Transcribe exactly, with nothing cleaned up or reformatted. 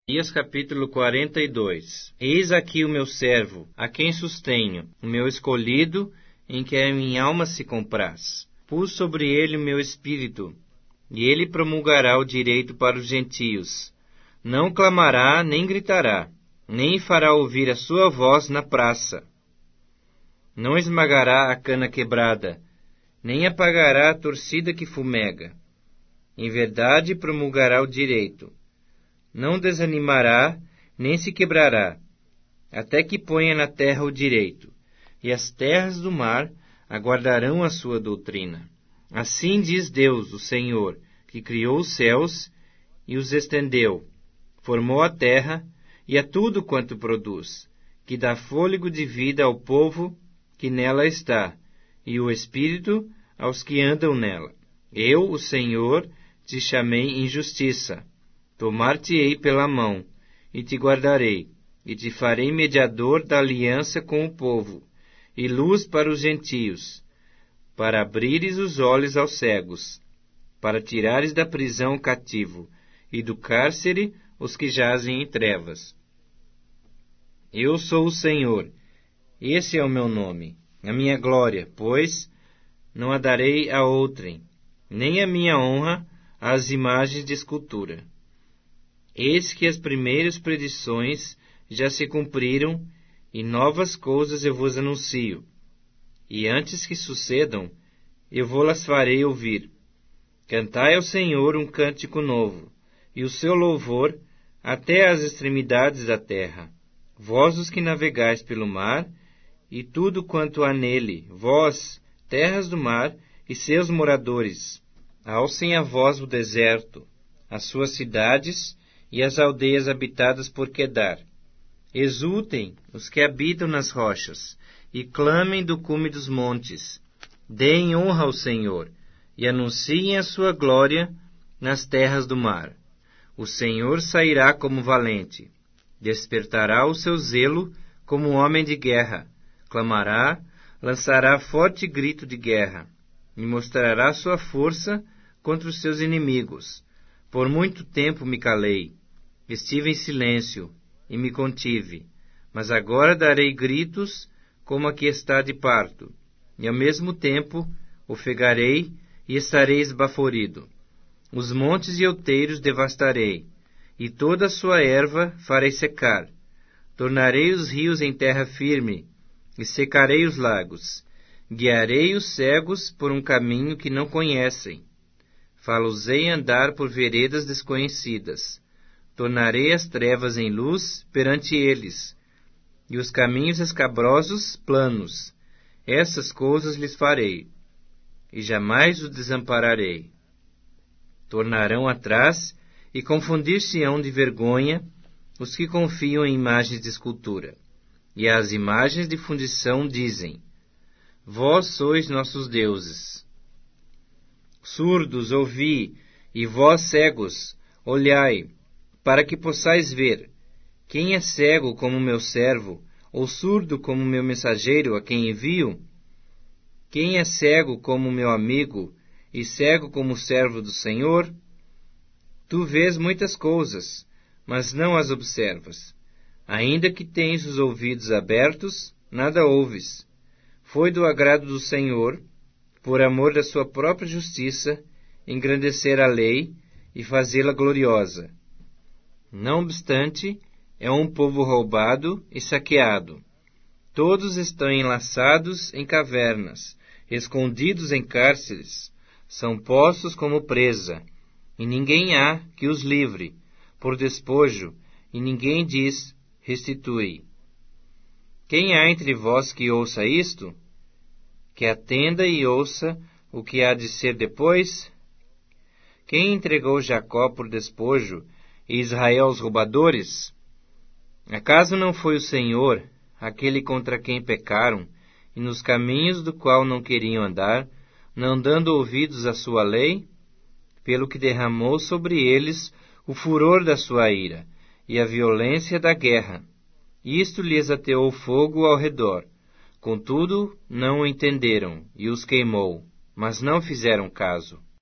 Isaías capítulo quarenta e dois. Eis aqui o meu servo, a quem sustenho, o meu escolhido, em que a minha alma se compraz. Pus sobre ele o meu espírito, e ele promulgará o direito para os gentios. Não clamará, nem gritará, nem fará ouvir a sua voz na praça. Não esmagará a cana quebrada, nem apagará a torcida que fumega. Em verdade promulgará o direito. Não desanimará, nem se quebrará, até que ponha na terra o direito, e as terras do mar aguardarão a sua doutrina. Assim diz Deus, o Senhor, que criou os céus e os estendeu, formou a terra e a tudo quanto produz, que dá fôlego de vida ao povo que nela está, e o espírito aos que andam nela. Eu, o Senhor, te chamei em justiça. Tomar-te-ei pela mão, e te guardarei, e te farei mediador da aliança com o povo, e luz para os gentios, para abrires os olhos aos cegos, para tirares da prisão o cativo, e do cárcere os que jazem em trevas. Eu sou o Senhor, esse é o meu nome, a minha glória, pois não a darei a outrem, nem a minha honra às imagens de escultura. Eis que as primeiras predições já se cumpriram, e novas coisas eu vos anuncio. E antes que sucedam, eu vou-las farei ouvir. Cantai ao Senhor um cântico novo, e o seu louvor até às extremidades da terra. Vós os que navegais pelo mar, e tudo quanto há nele, vós, terras do mar, e seus moradores. Alcem a voz o deserto, as suas cidades, e as aldeias habitadas por Quedar. Exultem os que habitam nas rochas, e clamem do cume dos montes. Deem honra ao Senhor, e anunciem a sua glória nas terras do mar. O Senhor sairá como valente, despertará o seu zelo como um homem de guerra, clamará, lançará forte grito de guerra, e mostrará sua força contra os seus inimigos. Por muito tempo me calei, estive em silêncio e me contive, mas agora darei gritos como a que está de parto, e ao mesmo tempo ofegarei e estarei esbaforido. Os montes e outeiros devastarei, e toda a sua erva farei secar. Tornarei os rios em terra firme, e secarei os lagos. Guiarei os cegos por um caminho que não conhecem. Fá-los-ei andar por veredas desconhecidas. Tornarei as trevas em luz perante eles, e os caminhos escabrosos planos. Essas coisas lhes farei, e jamais os desampararei. Tornarão atrás e confundir-se-ão de vergonha os que confiam em imagens de escultura. E as imagens de fundição dizem: Vós sois nossos deuses. Surdos, ouvi, e vós cegos, olhai, para que possais ver. Quem é cego como meu servo, ou surdo como meu mensageiro a quem envio? Quem é cego como meu amigo, e cego como o servo do Senhor? Tu vês muitas coisas, mas não as observas. Ainda que tens os ouvidos abertos, nada ouves. Foi do agrado do Senhor, por amor da sua própria justiça, engrandecer a lei e fazê-la gloriosa. Não obstante, é um povo roubado e saqueado. Todos estão enlaçados em cavernas, escondidos em cárceres, são postos como presa, e ninguém há que os livre, por despojo, e ninguém diz, restitui. Quem há entre vós que ouça isto? Que atenda e ouça o que há de ser depois? Quem entregou Jacó por despojo e Israel aos roubadores? Acaso não foi o Senhor, aquele contra quem pecaram, e nos caminhos do qual não queriam andar, não dando ouvidos à sua lei? Pelo que derramou sobre eles o furor da sua ira, e a violência da guerra. Isto lhes ateou fogo ao redor. Contudo, não o entenderam, e os queimou, mas não fizeram caso.